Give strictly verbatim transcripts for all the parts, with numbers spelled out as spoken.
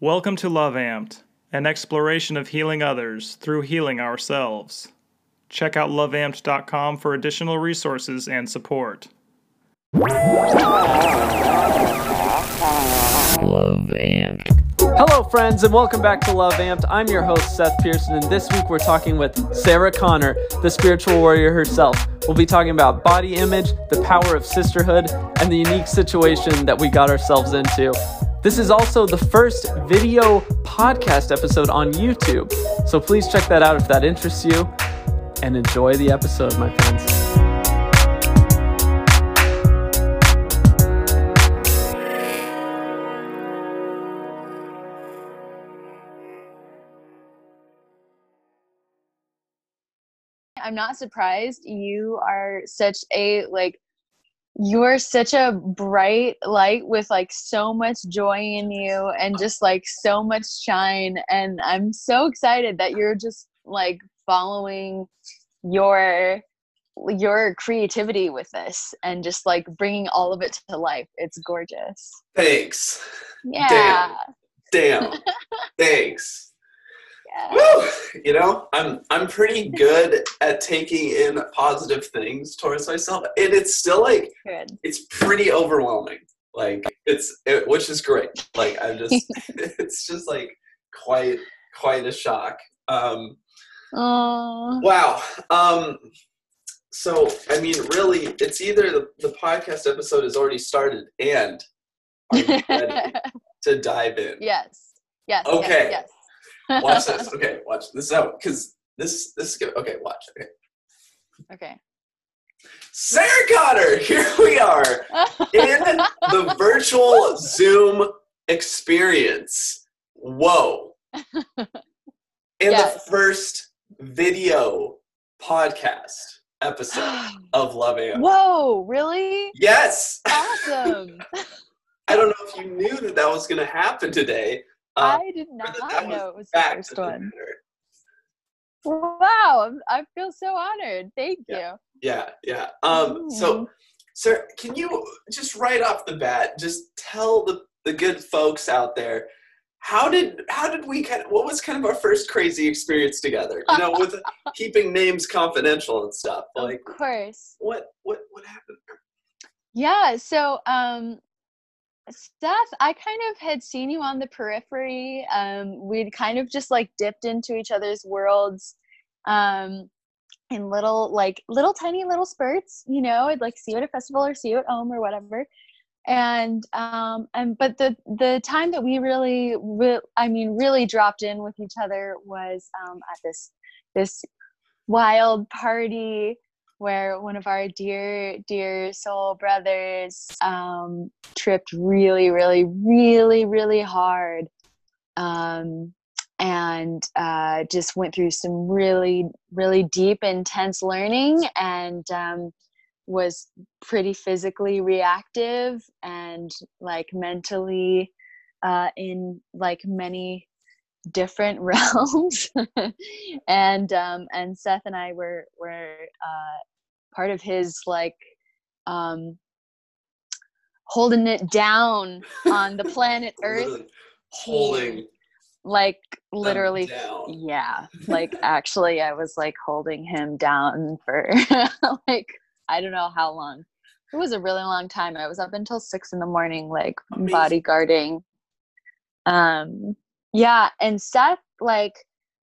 Welcome to Love Amped, an exploration of healing others through healing ourselves. Check out love amped dot com for additional resources and support. Love Amped. Hello, friends, and welcome back to Love Amped. I'm your host, Seth Pearson, and this week we're talking with Sarah Connor, the spiritual warrior herself. We'll be talking about body image, the power of sisterhood, and the unique situation that we got ourselves into. This is also the first video podcast episode on YouTube, so please check that out if that interests you, and enjoy the episode, my friends. I'm not surprised. You are such a, like, you're such a bright light with, like, so much joy in you and just, like, so much shine. And I'm so excited that you're just, like, following your, your creativity with this and just, like, bringing all of it to life. It's gorgeous. Thanks. Yeah. Damn. Damn. Thanks. Yeah. Woo! You know, I'm I'm pretty good at taking in positive things towards myself, and it's still like Good. It's pretty overwhelming. Like it's it, which is great. Like I'm just it's just like quite quite a shock. Um, Oh. wow. Um, so I mean, really, it's either the, the podcast episode has already started, and are you ready to dive in? Yes. Yes. Okay. Yes. yes. Watch this. Okay, watch this out because this this is good. Okay, watch. Okay. Okay. Sarah Connor, here we are in the virtual Zoom experience. Whoa! In Yes. the first video podcast episode of Love Amped. Whoa! Really? Yes. Awesome. I don't know if you knew that that was going to happen today. Uh, I did not that that know it was the fact first of the one. matter. Wow, I'm, I feel so honored. Thank Yeah. Yeah, yeah. Um, Mm. so, sir, can you just right off the bat just tell the, the good folks out there how did how did we kind of what was kind of our first crazy experience together? You know, with keeping names confidential and stuff. you. Like, Of course. what what what happened? Yeah. So, um, Steph, I kind of had seen you on the periphery. Um, we'd kind of just like dipped into each other's worlds, um, in little like little tiny little spurts. You know, I'd like see you at a festival or see you at home or whatever. And um, and but the the time that we really, re- I mean, really dropped in with each other was um, at this this wild party where one of our dear, dear soul brothers um, tripped really, really, really, really hard, um, and uh, just went through some really, really deep, intense learning, and um, was pretty physically reactive and like mentally uh, in like many different realms. and um, and Seth and I were were uh, part of his like um, holding it down on the planet Earth. Literally holding Like literally, down. yeah. Like actually, I was like holding him down for like I don't know how long. It was a really long time. I was up until six in the morning, like Amazing. bodyguarding. Um, yeah, and Seth, like,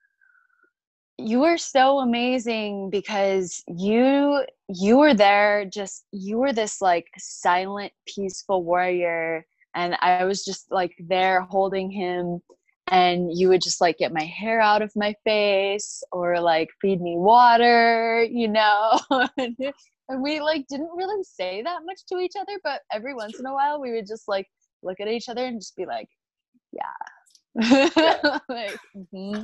you were so amazing because you you were there. Just you were this like silent, peaceful warrior, and I was just like there holding him. And you would just like get my hair out of my face or like feed me water, you know. And we like didn't really say that much to each other, but every once in a while we would just like look at each other and just be like, yeah. Yeah. Like, mm-hmm.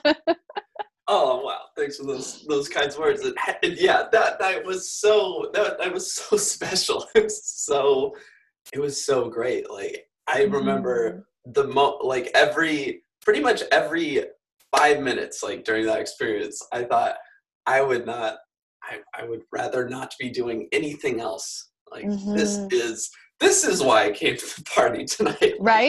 Oh wow! Thanks for those those kinds words. And, and yeah, that that was so that that was so special. It was so it was so great. Like I remember the mo like every pretty much every five minutes, like during that experience, I thought I would not. I I would rather not be doing anything else. Like Mm-hmm. this is this is why I came to the party tonight. Right?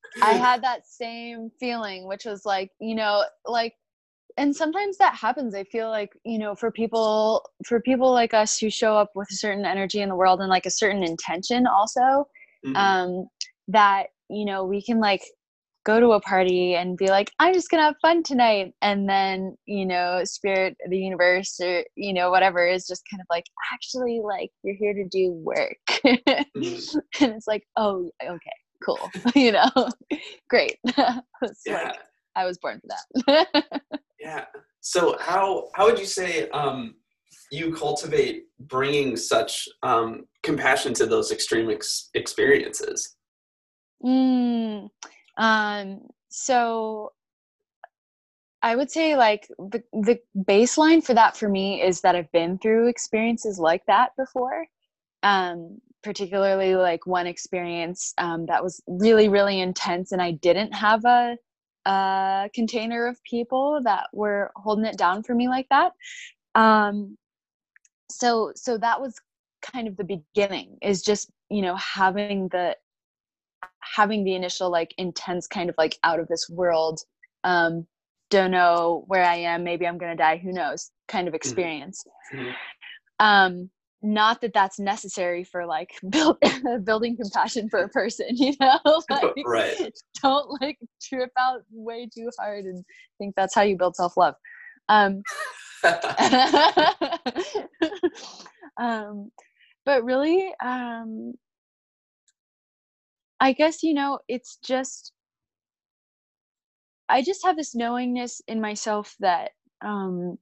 I had that same feeling, which was like, you know, like, and sometimes that happens. I feel like, you know, for people, for people like us who show up with a certain energy in the world and like a certain intention also, Mhm. um, that, you know, we can like go to a party and be like, I'm just gonna have fun tonight. And then, you know, spirit, the universe, or, you know, whatever is just kind of like, actually, like, you're here to do work. Mhm. And it's like, oh, okay, cool. You know, great. It's Yeah. like, I was born for that. Yeah. So how how would you say um, you cultivate bringing such um, compassion to those extreme ex- experiences? Mm, um, so I would say like the the baseline for that for me is that I've been through experiences like that before. Um, particularly like one experience um, that was really, really intense, and I didn't have a a container of people that were holding it down for me like that. Um, so so that was kind of the beginning, is just, you know, having the having the initial like intense kind of like out of this world, um don't know where I am, maybe I'm gonna die, who knows, kind of Mhm. experience. Mhm. um Not that that's necessary for like build, building compassion for a person, you know. Like, Right. don't like trip out way too hard and think that's how you build self-love. um um but really, um I guess, you know, it's just, I just have this knowingness in myself that, um,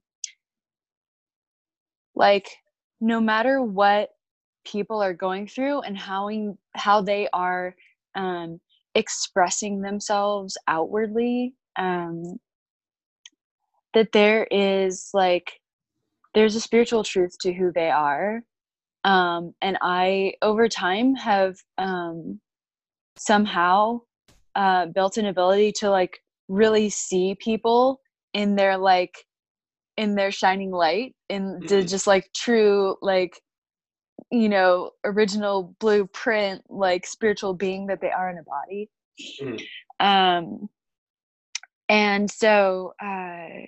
like, no matter what people are going through and how in, how they are um, expressing themselves outwardly, um, that there is like there's a spiritual truth to who they are, um, and I over time have um, somehow uh, built an ability to like really see people in their like in their shining light, in the Mhm. just like true, like, you know, original blueprint, like spiritual being that they are in a body. Mhm. um and so uh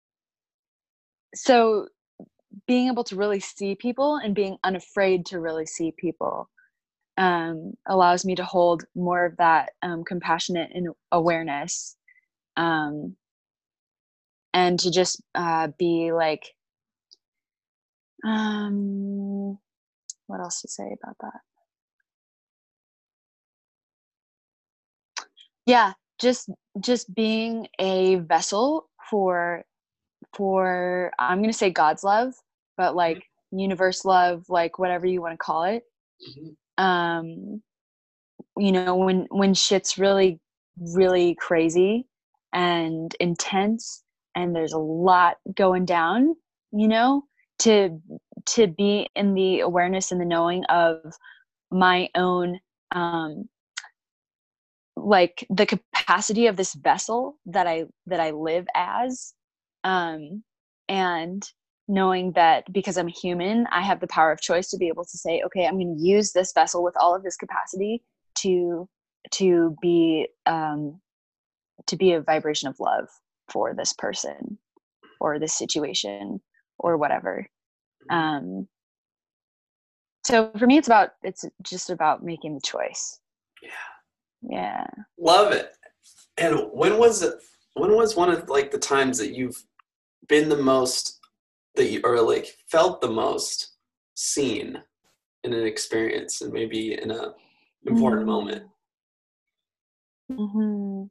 so being able to really see people and being unafraid to really see people um allows me to hold more of that um compassionate and awareness, um and to just uh be like, um what else to say about that? Yeah, just just being a vessel for for I'm gonna say God's love, but Mhm. like universe love, like whatever you want to call it. Mhm. Um, you know, when when shit's really, really crazy and intense, and there's a lot going down, you know, to to be in the awareness and the knowing of my own, um like the capacity of this vessel that I that I live as, um, and knowing that because I'm human, I have the power of choice to be able to say, okay, I'm going to use this vessel with all of this capacity to to be um, to be a vibration of love for this person or this situation or whatever. Mhm. Um, so for me, it's about it's just about making the choice. Yeah. Yeah. Love it. And when was it? When was one of like the times that you've been the most that you or like felt the most seen in an experience and maybe in a important moment? Mm. Mhm.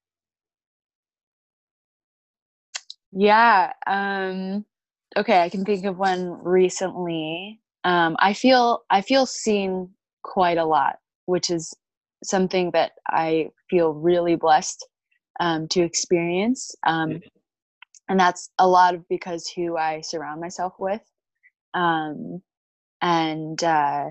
Yeah, um, okay, I can think of one recently. Um, I feel I feel seen quite a lot, which is something that I feel really blessed um, to experience. Um, Mhm. and that's a lot of because who I surround myself with. Um, and uh,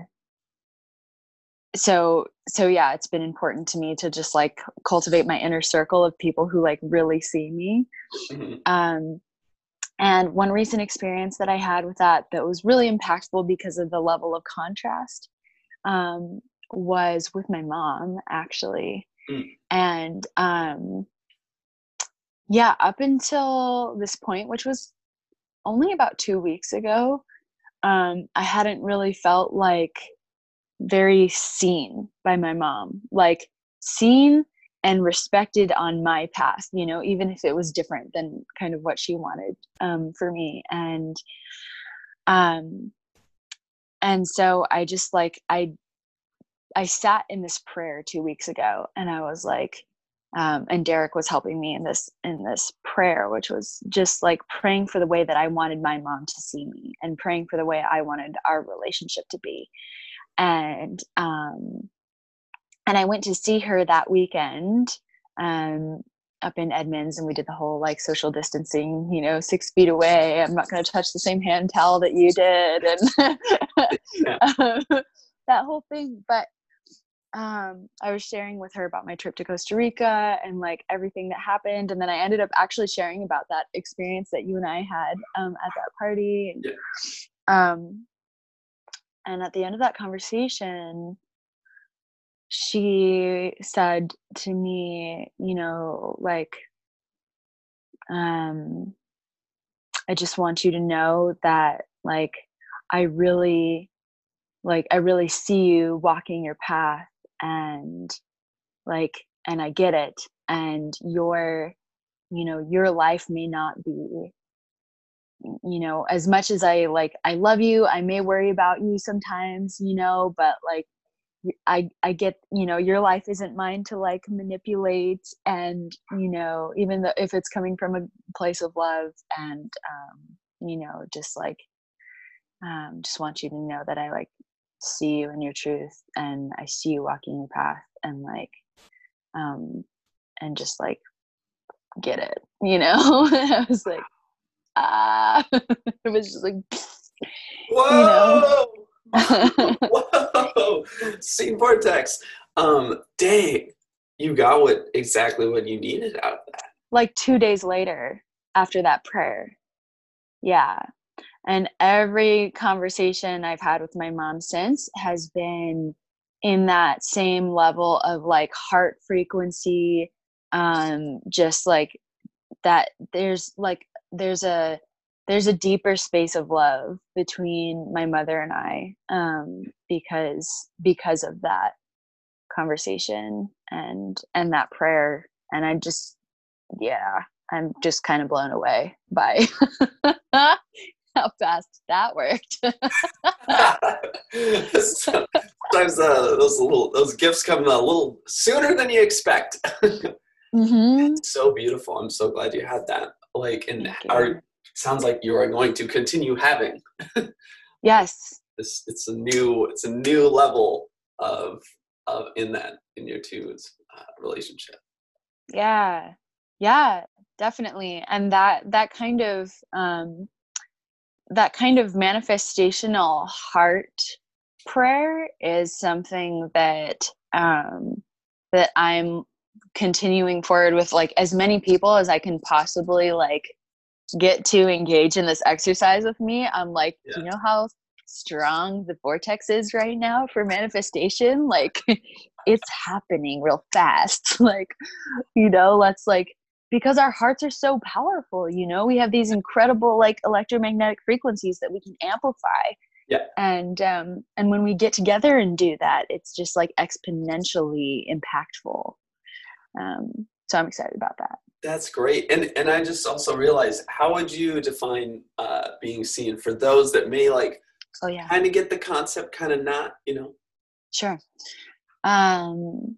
so so yeah, it's been important to me to just like cultivate my inner circle of people who like really see me. Mhm. Um, And one recent experience that I had with that that was really impactful because of the level of contrast, um, was with my mom, actually. Mm. And um, yeah, up until this point, which was only about two weeks ago, um, I hadn't really felt like very seen by my mom, like seen and respected on my path, you know, even if it was different than kind of what she wanted um, for me. And um, and so I just like I I sat in this prayer two weeks ago, and I was like, um, and Derek was helping me in this in this prayer, which was just like praying for the way that I wanted my mom to see me, and praying for the way I wanted our relationship to be. And um, and I went to see her that weekend um, up in Edmonds, and we did the whole like social distancing, you know, six feet away. I'm not going to touch the same hand towel that you did, and Yeah. um, that whole thing. But um, I was sharing with her about my trip to Costa Rica and like everything that happened. And then I ended up actually sharing about that experience that you and I had um, at that party. And, Yeah. um, and at the end of that conversation, she said to me, you know, like, um, I just want you to know that like, I really, like, I really see you walking your path, and like, and I get it. And your, you know, your life may not be, you know, as much as I like, I love you, I may worry about you sometimes, you know, but like, I, I get, you know, your life isn't mine to like manipulate. And, you know, even though if it's coming from a place of love, and, um, you know, just like, um, just want you to know that I like see you in your truth, and I see you walking your path, and like, um, and just like get it, you know. I was like, ah, it was just like, you know. Whoa! Whoa! Scene vortex. Um, dang, you got what exactly what you needed out of that. Like two days later, after that prayer, yeah. And every conversation I've had with my mom since has been in that same level of like heart frequency, um, just like that. There's like there's a there's a deeper space of love between my mother and I, um, because because of that conversation and and that prayer. And I just, yeah, I'm just kind of blown away by how fast that worked. Sometimes uh, those little those gifts come a little sooner than you expect. Mm-hmm. So beautiful. I'm so glad you had that. Like, and Thank you. are sounds like you are going to continue having. Yes. It's it's a new it's a new level of of in that in your two's uh, relationship. Yeah. Yeah, definitely. And that that kind of um that kind of manifestational heart prayer is something that um that I'm continuing forward with, like as many people as I can possibly like get to engage in this exercise with me. I'm like, Yeah. do you know how strong the vortex is right now for manifestation? Like it's happening real fast. Like, you know, let's like, because our hearts are so powerful, you know, we have these incredible like electromagnetic frequencies that we can amplify. Yeah. And um and when we get together and do that, it's just like exponentially impactful. Um so I'm excited about that. That's great. And and I just also realized, how would you define uh, being seen for those that may like Oh yeah. kind of get the concept, kind of not, you know? Sure. Um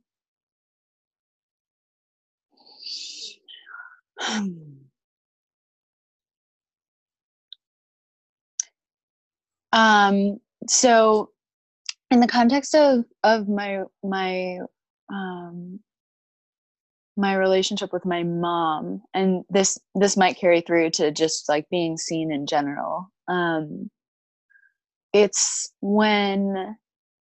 um so in the context of of my my um my relationship with my mom, and this this might carry through to just like being seen in general, um it's when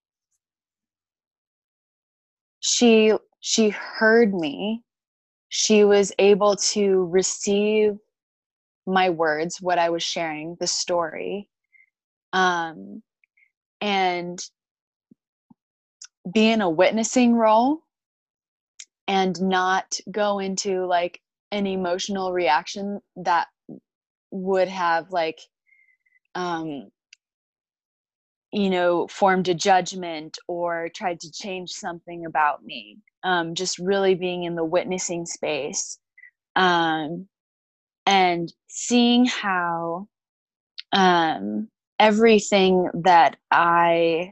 she she heard me, she was able to receive my words, what I was sharing, the story, um and be in a witnessing role and not go into like an emotional reaction that would have like um you know formed a judgment or tried to change something about me. Um just really being in the witnessing space, um and seeing how um everything that I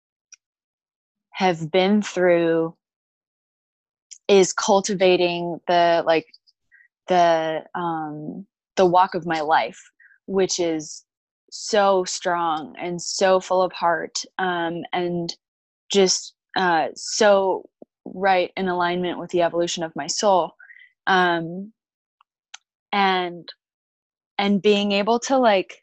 have been through is cultivating the like the um the walk of my life, which is so strong and so full of heart, um and just uh so right in alignment with the evolution of my soul, um and and being able to like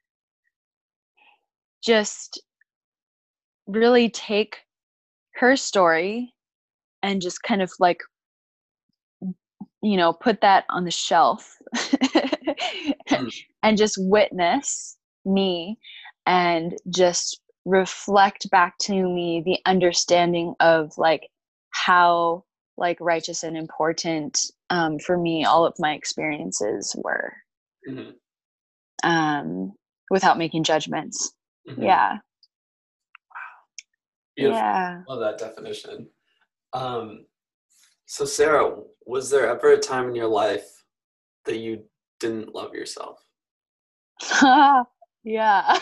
just really take her story and just kind of like, you know, put that on the shelf Mm. and just witness me and just reflect back to me the understanding of like how like righteous and important, um, for me all of my experiences were, Mm-hmm. um, without making judgments. Mm-hmm. Yeah. Beautiful. Yeah. Love that definition. Um, so Sarah, was there ever a time in your life that you didn't love yourself? Yeah.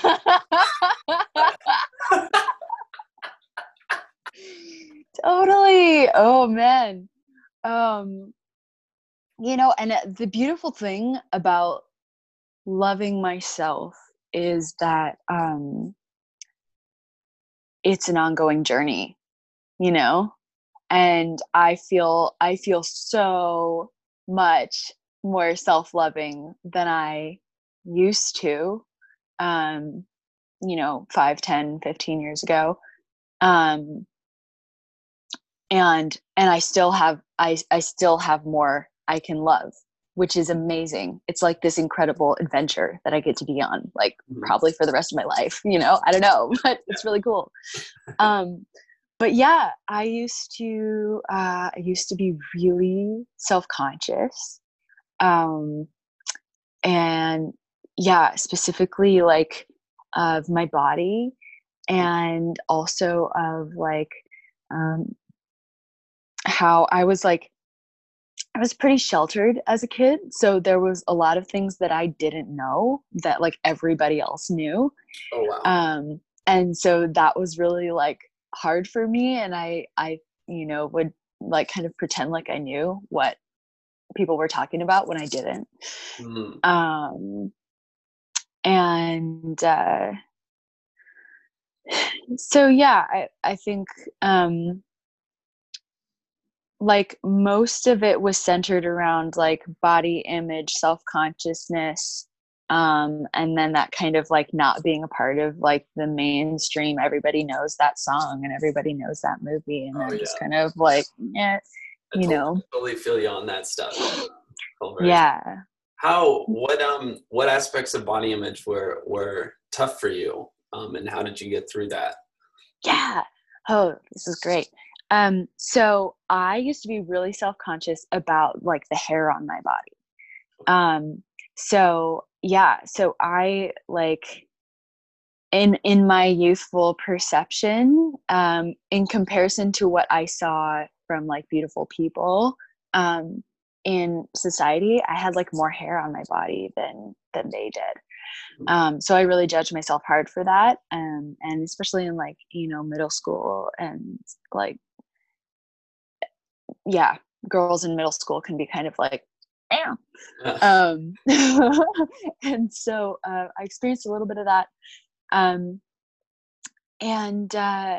Totally. Oh man. Um, you know, and uh, the beautiful thing about loving myself is that um it's an ongoing journey, you know? And I feel I feel so much more self-loving than I used to, um, you know, five, ten, fifteen years ago. Um and and I still have I I still have more I can love, which is amazing. It's like this incredible adventure that I get to be on, like Mhm. probably for the rest of my life, you know. I don't know, but it's really cool. Um but yeah, I used to uh I used to be really self-conscious. Um and yeah, specifically like of my body, and also of like um how I was like I was pretty sheltered as a kid, so there was a lot of things that I didn't know that like everybody else knew. Oh wow. Um and so that was really like hard for me, and I I you know would like kind of pretend like I knew what people were talking about when I didn't. Mm. Um and uh so yeah, I I think um like most of it was centered around like body image, self-consciousness, um and then that kind of like not being a part of like the mainstream. Everybody knows that song and everybody knows that movie, and Oh then yeah. just kind of like, yeah, I you totally, know. totally feel you on that stuff. Cool, very- Yeah. How what um what aspects of body image were were tough for you? Um and how did you get through that? Yeah. Oh, this is great. Um so I used to be really self-conscious about like the hair on my body. Um so yeah, so I like in in my youthful perception, um in comparison to what I saw from like beautiful people um in society, I had like more hair on my body than than they did. Um so I really judged myself hard for that, um and especially in like, you know, middle school, and like, yeah, girls in middle school can be kind of like, damn. um and so uh, I experienced a little bit of that, um and uh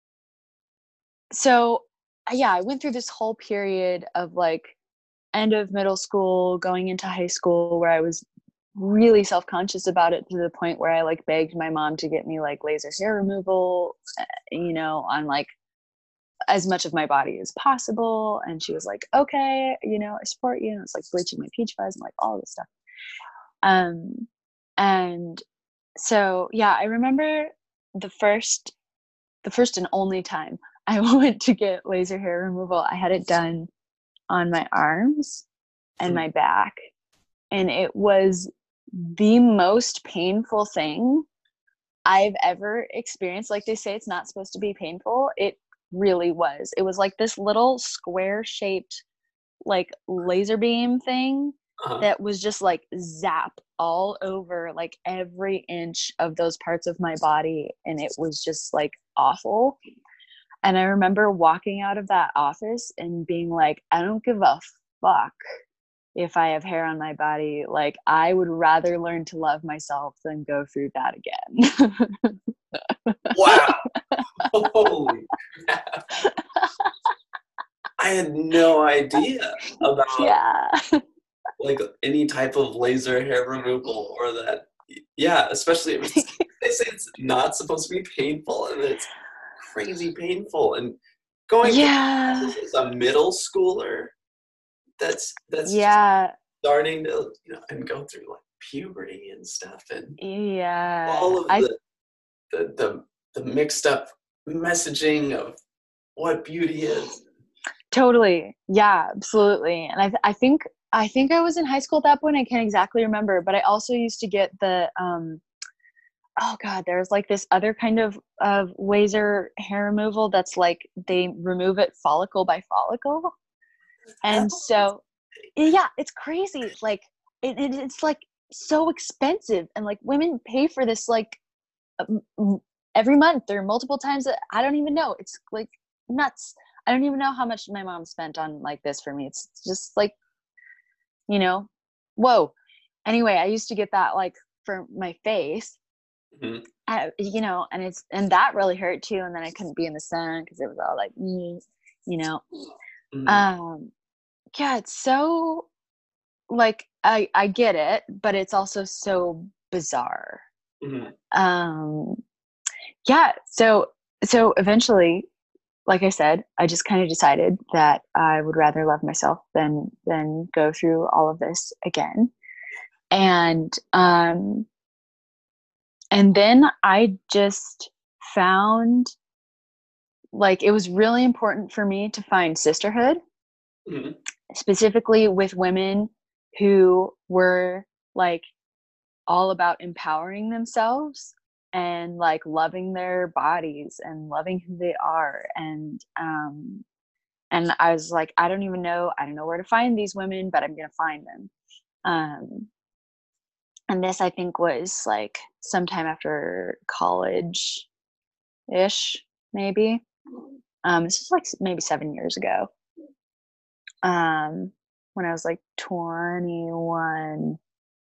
so uh, yeah, I went through this whole period of like end of middle school going into high school where I was really self-conscious about it, to the point where I like begged my mom to get me like laser hair removal, uh, you know, on like as much of my body as possible. And she was like, okay, you know, I support you. And it's like bleaching my peach fuzz and like all this stuff. Um, and so, yeah, I remember the first, the first and only time I went to get laser hair removal. I had it done on my arms and my back, and it was the most painful thing I've ever experienced. Like they say, it's not supposed to be painful. It really was. It was like this little square shaped like laser beam thing uh-huh. that was just like zap all over like every inch of those parts of my body, and it was just like awful. And I remember walking out of that office and being like, I don't give a fuck if I have hair on my body. Like, I would rather learn to love myself than go through that again. Wow. Holy crap. I had no idea about yeah. like any type of laser hair removal or that. Yeah, especially it was, they say it's not supposed to be painful, and it's crazy painful. And going yeah. through this as a middle schooler, that's that's yeah starting to, you know, and go through like puberty and stuff, and yeah all of I, the, the the the mixed up messaging of what beauty is. Totally. Yeah, absolutely. And I th- I think I think I was in high school at that point. I can't exactly remember, but I also used to get the um oh god, there's like this other kind of of laser hair removal that's like they remove it follicle by follicle. And so yeah, it's crazy. Like it, it it's like so expensive, and like women pay for this like um, every month or multiple times. I don't even know. It's like nuts. I don't even know how much my mom spent on like this for me. It's just like, you know, whoa. Anyway, I used to get that like for my face, mm-hmm. I, you know, and it's, and that really hurt too. And then I couldn't be in the sun because it was all like, mm, you know, mm-hmm. um, yeah, it's so like, I, I get it, but it's also so bizarre. Mm-hmm. Um, yeah. So, so eventually, like I said, I just kind of decided that I would rather love myself than than go through all of this again. And um and then I just found like it was really important for me to find sisterhood, mm-hmm. specifically with women who were like all about empowering themselves and like loving their bodies and loving who they are. And, um, and I was like, I don't even know, I don't know where to find these women, but I'm going to find them. Um, and this, I think, was like sometime after college ish, maybe. Um, this was like maybe seven years ago. Um, when I was like twenty-one.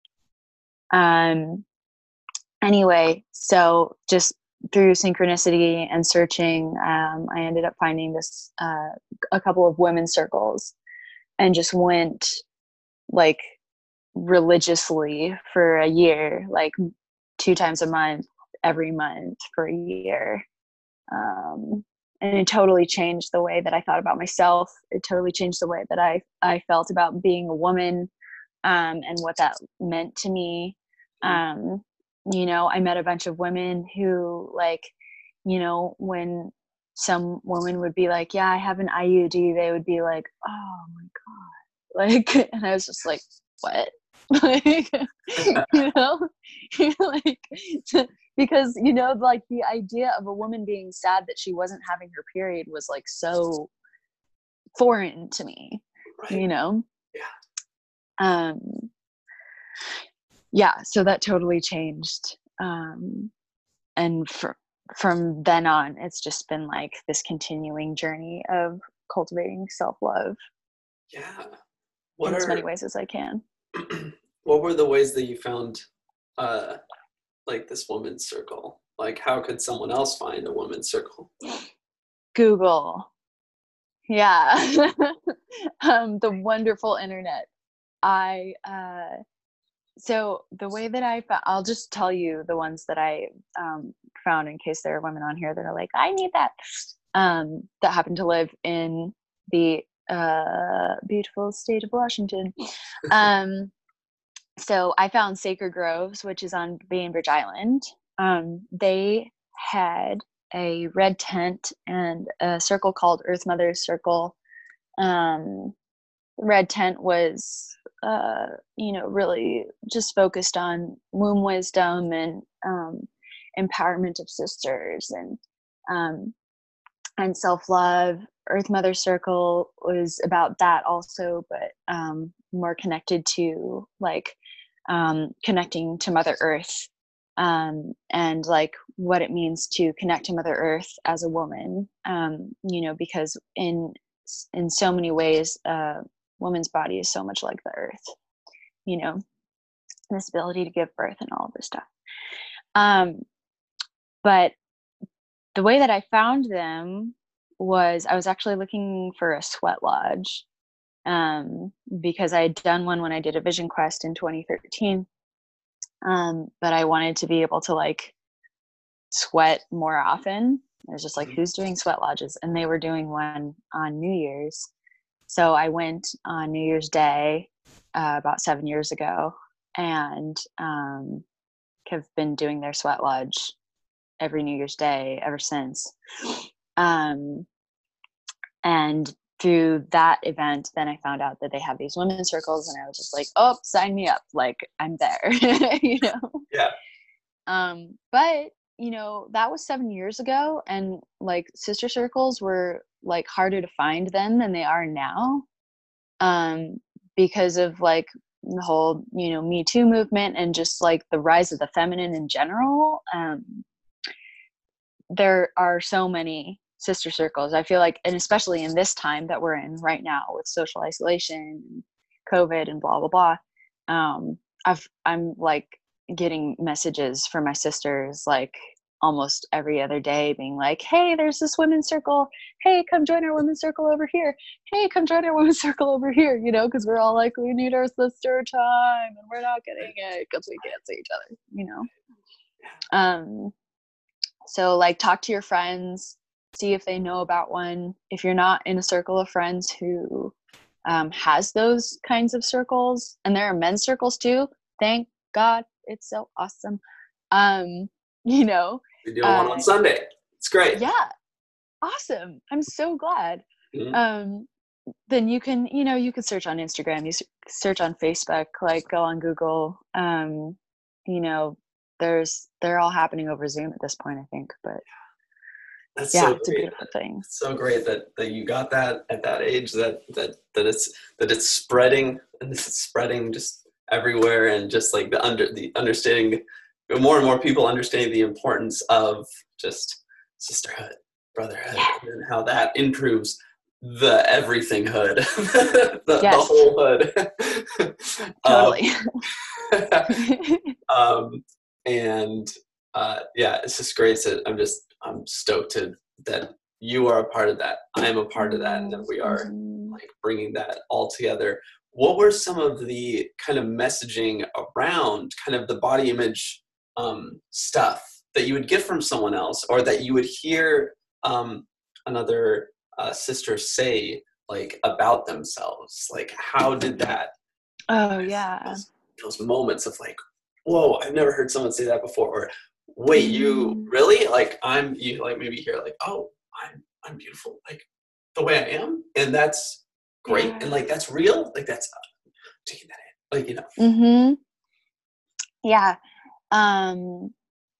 Um, anyway, so just through synchronicity and searching, um, I ended up finding this, uh, a couple of women's circles, and just went like religiously for a year, like two times a month, every month for a year. Um, and it totally changed the way that I thought about myself. It totally changed the way that I, I felt about being a woman, um, and what that meant to me. Um, you know, I met a bunch of women who, like, you know, when some woman would be like, yeah, I have an I U D, they would be like, oh my God. Like, and I was just like, what? Like, you know, like, because, you know, like the idea of a woman being sad that she wasn't having her period was like so foreign to me, right. You know? Yeah. Um, yeah, so that totally changed. Um, and for, from then on, it's just been like this continuing journey of cultivating self-love. Yeah. What in are, as many ways as I can. What were the ways that you found, uh, like this woman's circle? Like, how could someone else find a woman's circle? Google. Yeah. um, the wonderful internet. I, uh, so the way that I found, I'll just tell you the ones that I um, found in case there are women on here that are like, I need that, um, that happen to live in the uh, beautiful state of Washington. Um, so I found Sacred Groves, which is on Bainbridge Island. Um, they had a red tent and a circle called Earth Mother's Circle. Um, red tent was, uh, you know, really just focused on womb wisdom and um, empowerment of sisters and um, and self-love. Earth Mother Circle was about that also, but um, more connected to like um, connecting to Mother Earth um, and like what it means to connect to Mother Earth as a woman. Um, you know, because in in so many ways, uh, woman's body is so much like the earth. You know, this ability to give birth and all of this stuff. Um, but the way that I found them was I was actually looking for a sweat lodge um, because I had done one when I did a Vision Quest in twenty thirteen. Um, but I wanted to be able to like sweat more often. I was just like, who's doing sweat lodges? And they were doing one on New Year's. So I went on New Year's Day uh, about seven years ago and um, have been doing their sweat lodge every New Year's Day ever since. Um, and through that event, then I found out that they have these women's circles, and I was just like, oh, sign me up. Like, I'm there, you know? Yeah. Um, but, you know, that was seven years ago, and like sister circles were like harder to find then than they are now. Um, because of like the whole, you know, Me Too movement and just like the rise of the feminine in general. Um, there are so many sister circles, I feel like, and especially in this time that we're in right now with social isolation and COVID and blah, blah, blah. Um, I've, I'm like getting messages from my sisters, like almost every other day being like, hey, there's this women's circle. Hey, come join our women's circle over here. Hey, come join our women's circle over here. You know, cause we're all like, we need our sister time and we're not getting it cause we can't see each other, you know? Um, so like talk to your friends, see if they know about one. If you're not in a circle of friends who um, has those kinds of circles, and there are men's circles too, thank God, it's so awesome. Um, you know, We do one uh, on Sunday. It's great. Yeah, awesome. I'm so glad. Mm-hmm. Um, then you can, you know, you can search on Instagram, you search on Facebook, like go on Google. Um, you know, there's they're all happening over Zoom at this point, I think, but. That's yeah, so it's a beautiful thing. It's so great that, that you got that at that age, that, that, that it's, that it's spreading and it's spreading just everywhere. And just like the under the understanding, more and more people understanding the importance of just sisterhood, brotherhood, Yeah. and how that improves the everything hood, the, Yes. the whole hood. Totally. um, um, and uh, yeah, it's just great. So I'm just, I'm stoked to, that you are a part of that. I am a part of that, and that we are Mm-hmm. like bringing that all together. What were some of the kind of messaging around kind of the body image um, stuff that you would get from someone else, or that you would hear um, another uh, sister say like about themselves? Like, how did that? Oh yeah. Those, those moments of like, whoa, I've never heard someone say that before, or wait, you really? Like, I'm, you like maybe hear like, oh, I'm, I'm beautiful, like the way I am. And that's great. Yeah. And like, that's real. Like, that's uh, taking that in, like, you know. Mm-hmm. Yeah. Um,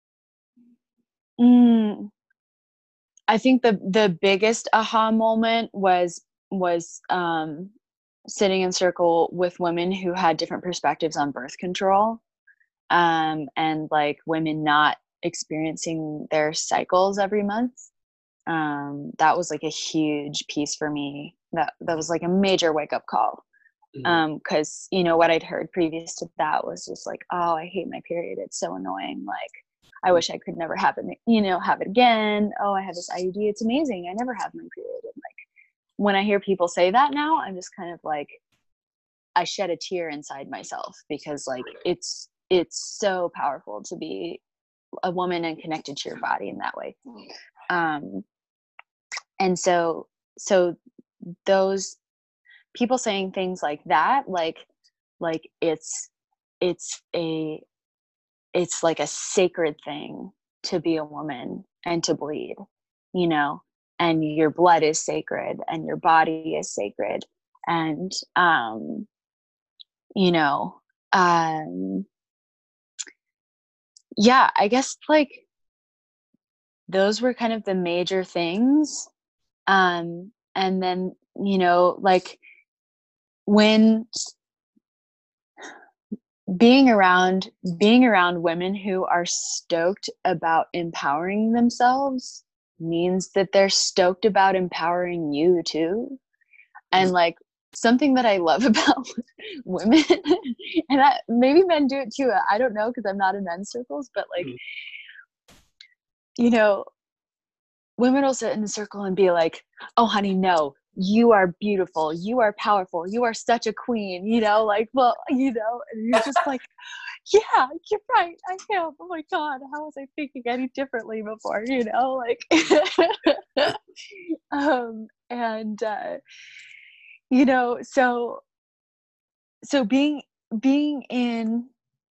mm, I think the, the biggest aha moment was, was, um, sitting in circle with women who had different perspectives on birth control. Um, and like women not experiencing their cycles every month. Um, that was like a huge piece for me. That that was like a major wake up call. Mhm. Um, cause you know, what I'd heard previous to that was just like, oh, I hate my period. It's so annoying. Like, I wish I could never have it, you know, have it again. Oh, I have this I U D. It's amazing. I never have my period. And like, when I hear people say that now, I'm just kind of like, I shed a tear inside myself, because like, it's, it's so powerful to be a woman and connected to your body in that way. Um, and so, so those people saying things like that, like, like it's, it's a, it's like a sacred thing to be a woman and to bleed, you know, and your blood is sacred and your body is sacred. And, um, you know, um, yeah, I guess like those were kind of the major things. Um, and then, you know, like when being around being around women who are stoked about empowering themselves means that they're stoked about empowering you too. And like something that I love about women, and I, maybe men do it too, I don't know, because I'm not in men's circles, but like, you know, women will sit in the circle and be like, oh honey, no, you are beautiful, you are powerful, you are such a queen, you know, like, well, you know, and you're just like, yeah, you're right, I am. Oh my God, how was I thinking any differently before, you know, like, um, and, uh, you know, so, so being, being in,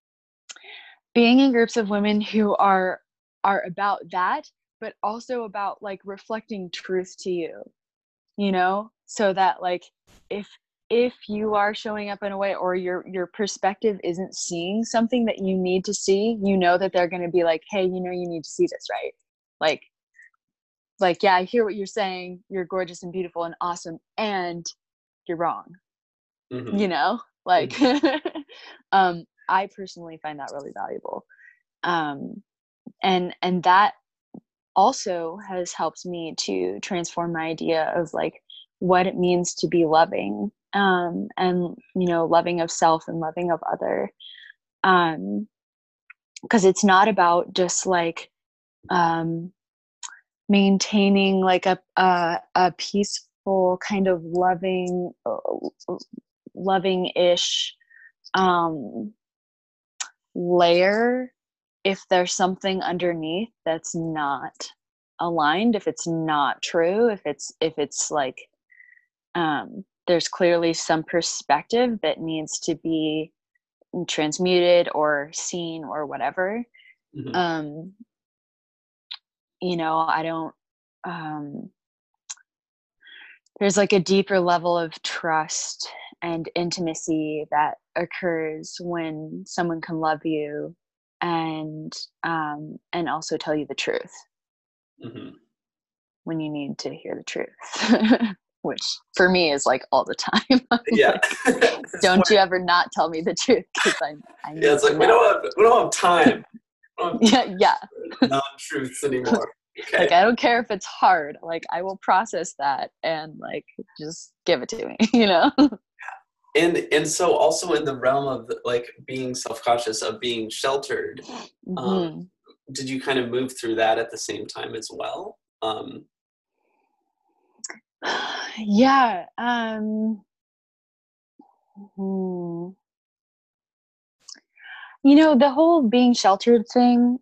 being in groups of women who are, are about that, but also about like reflecting truth to you, you know, so that like, if, if you are showing up in a way, or your your perspective isn't seeing something that you need to see, you know that they're going to be like, hey, you know, you need to see this, right? Like, like, yeah, I hear what you're saying. You're gorgeous and beautiful and awesome, and you're wrong. Mm-hmm. You know, like, mm-hmm. um, I personally find that really valuable. Um, and and that also has helped me to transform my idea of like what it means to be loving, um, and, you know, loving of self and loving of other. Um, because it's not about just like um, maintaining like a, a a peaceful kind of loving, uh, loving-ish um, layer if there's something underneath that's not aligned, if it's not true, if it's if it's like um there's clearly some perspective that needs to be transmuted or seen or whatever. Mm-hmm. um you know, I don't um there's like a deeper level of trust and intimacy that occurs when someone can love you and um and also tell you the truth. Mm-hmm. When you need to hear the truth. Which for me is like all the time. Yeah. Like, don't you ever not tell me the truth, because I, I need yeah, it's like to we know. don't have we don't have time. Don't have yeah, yeah. non-truths anymore. Okay. Like, I don't care if it's hard. Like, I will process that and like just give it to me, you know? And and so also in the realm of like being self-conscious of being sheltered, mm-hmm. um, did you kind of move through that at the same time as well? Um, yeah. Um, hmm. You know, the whole being sheltered thing,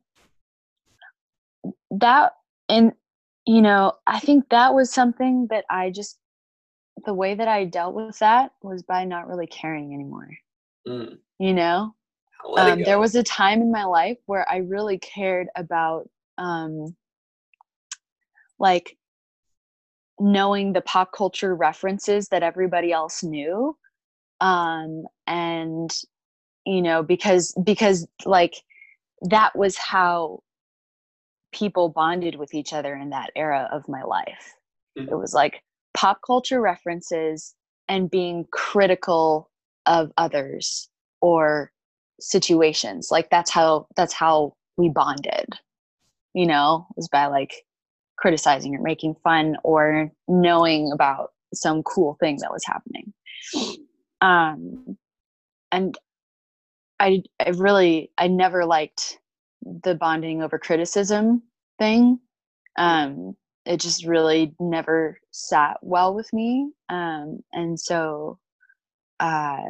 that, and, you know, I think that was something that I just, the way that I dealt with that was by not really caring anymore. Mm. You know, um, there was a time in my life where I really cared about, um, like, knowing the pop culture references that everybody else knew. Um, and, you know, because, because like, that was how people bonded with each other in that era of my life. Mm-hmm. It was like pop culture references and being critical of others or situations. Like that's how, that's how we bonded, you know, was by like criticizing or making fun or knowing about some cool thing that was happening. Um, and I, I really, I never liked the bonding over criticism thing. Um, it just really never sat well with me. Um, and so, uh,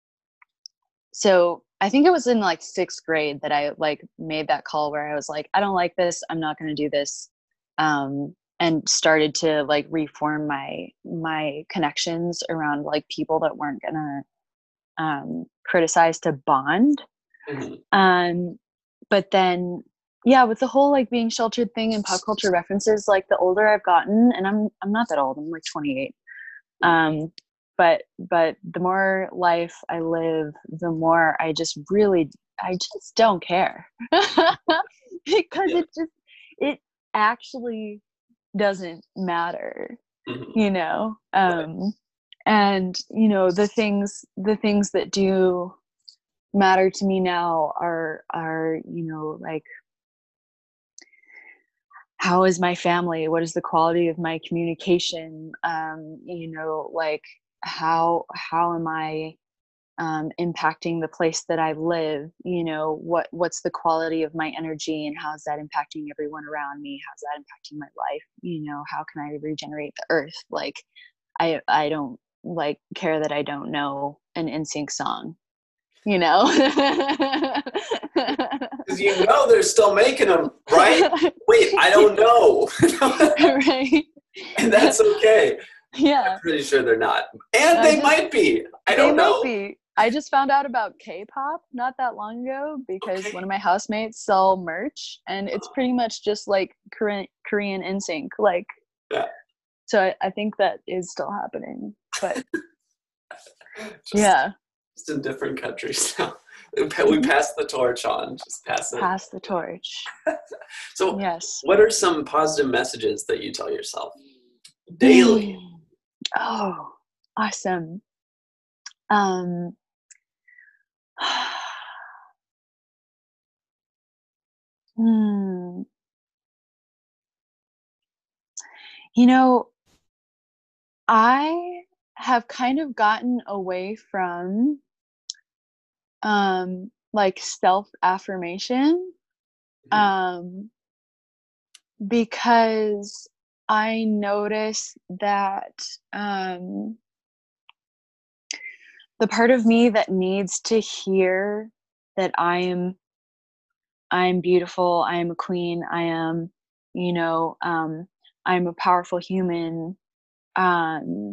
so I think it was in like sixth grade that I like made that call where I was like, I don't like this. I'm not going to do this. Um, and started to like reform my, my connections around like people that weren't going to, um, criticize to bond. Mm-hmm. Um, but then yeah, with the whole like being sheltered thing and pop culture references, like the older I've gotten, and I'm I'm not that old, I'm like twenty-eight. Um, but but the more life I live, the more I just really I just don't care. Because Yeah. it just it actually doesn't matter, Mhm. you know. Right. Um and you know, the things the things that do matter to me now are are you know, like, how is my family, what is the quality of my communication, um you know, like, how how am I um, impacting the place that I live, you know, what what's the quality of my energy, and how's that impacting everyone around me, how's that impacting my life, you know, how can I regenerate the earth? Like, i i don't like care that I don't know an N Sync song, you know. Because you know they're still making them, right? Wait, I don't know. Right. And that's okay. Yeah, I'm pretty sure they're not. And I they just might be. I they don't might know. be. I just found out about K-pop not that long ago because Okay. one of my housemates sell merch, and it's pretty much just like Korean Korean N Sync. Like, Yeah. so I, I think that is still happening. But Just, yeah, just in different countries now. We pa- we Mhm. pass the torch on. Just pass it. Pass the torch. So, Yes. what are some positive messages that you tell yourself daily? Mm. Oh, awesome. Um. hmm. You know, I have kind of gotten away from um like self affirmation, Mhm. um because I notice that um the part of me that needs to hear that I am I'm beautiful, I am a queen, I am, you know, um I'm a powerful human, um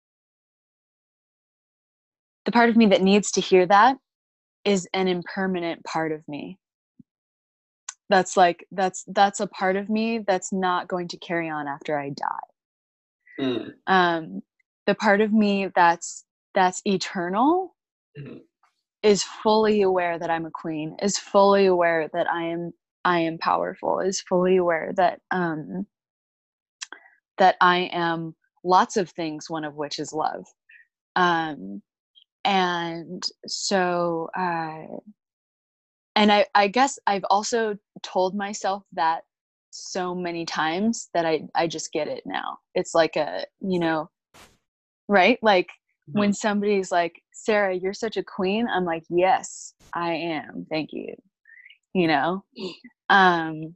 the part of me that needs to hear that is an impermanent part of me. That's like that's that's a part of me that's not going to carry on after I die. Mm. Um, the part of me that's that's eternal Mhm. is fully aware that I'm a queen, is fully aware that I am I am powerful, is fully aware that um that I am lots of things, one of which is love. Um, and so uh and I, I guess I've also told myself that so many times that I, I just get it now. It's like a, you know, right? Like when Mhm. somebody's like, Sarah, you're such a queen. I'm like, yes, I am. Thank you. You know? Um,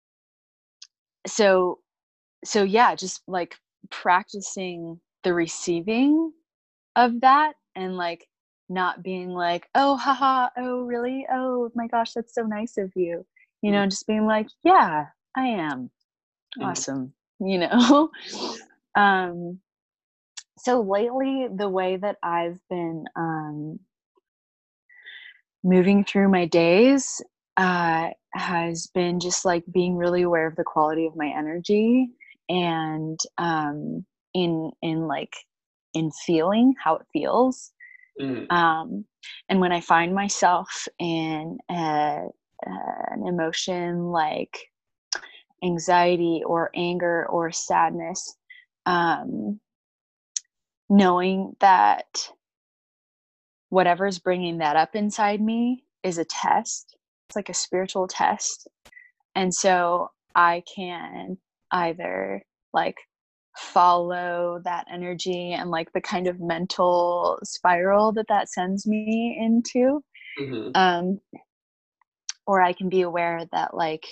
so, so yeah, just like practicing the receiving of that, and like not being like, oh, haha, oh, really? Oh my gosh, that's so nice of you. You Mhm. know, just being like, yeah, I am Mhm. awesome, you know? um, so lately, the way that I've been um, moving through my days uh, has been just like being really aware of the quality of my energy, and um, in in like in feeling how it feels. Mhm. Um, and when I find myself in a, uh, an emotion like anxiety or anger or sadness, um, knowing that whatever's bringing that up inside me is a test, it's like a spiritual test. And so I can either like follow that energy and like the kind of mental spiral that that sends me into, Mhm. um, or I can be aware that like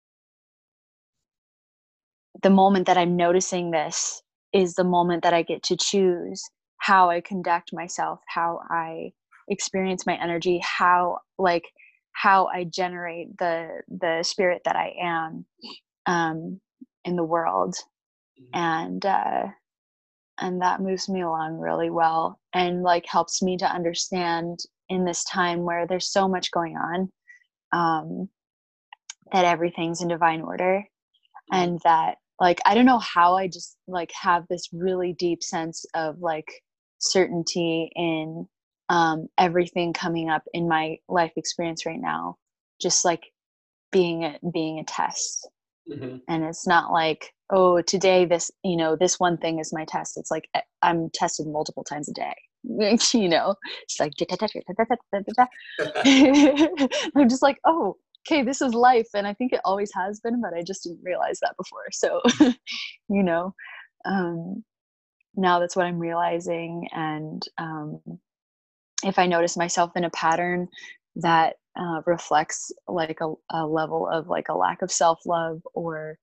the moment that I'm noticing this is the moment that I get to choose how I conduct myself, how I experience my energy, how like how I generate the the spirit that I am um, in the world, and uh, and that moves me along really well, and like helps me to understand in this time where there's so much going on, um, that everything's in divine order, and that like I don't know how I just like have this really deep sense of like certainty in um, everything coming up in my life experience right now, just like being a being a test. Mm-hmm. And it's not like, oh, today this, you know, this one thing is my test. It's like I'm tested multiple times a day. You know, it's like I'm just like, oh, okay, this is life, and I think it always has been, but I just didn't realize that before. So, you know, um, now that's what I'm realizing. And um, if I notice myself in a pattern that uh, reflects like a, a level of like a lack of self-love, or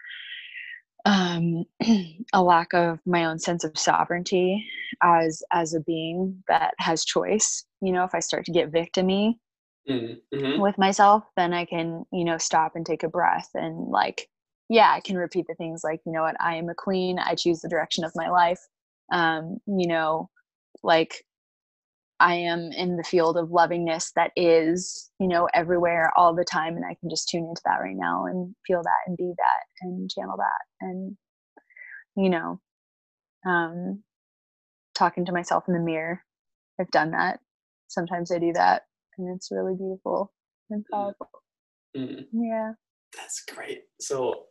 um, a lack of my own sense of sovereignty as as a being that has choice, you know, if I start to get victimy Mm-hmm. with myself, then I can, you know, stop and take a breath and like, yeah, I can repeat the things like, you know what, I am a queen. I choose the direction of my life. Um, you know, like I am in the field of lovingness that is, you know, everywhere all the time. And I can just tune into that right now and feel that and be that and channel that. And, you know, um, talking to myself in the mirror. I've done that. Sometimes I do that, and it's really beautiful and powerful. Mm-hmm. Yeah. That's great. So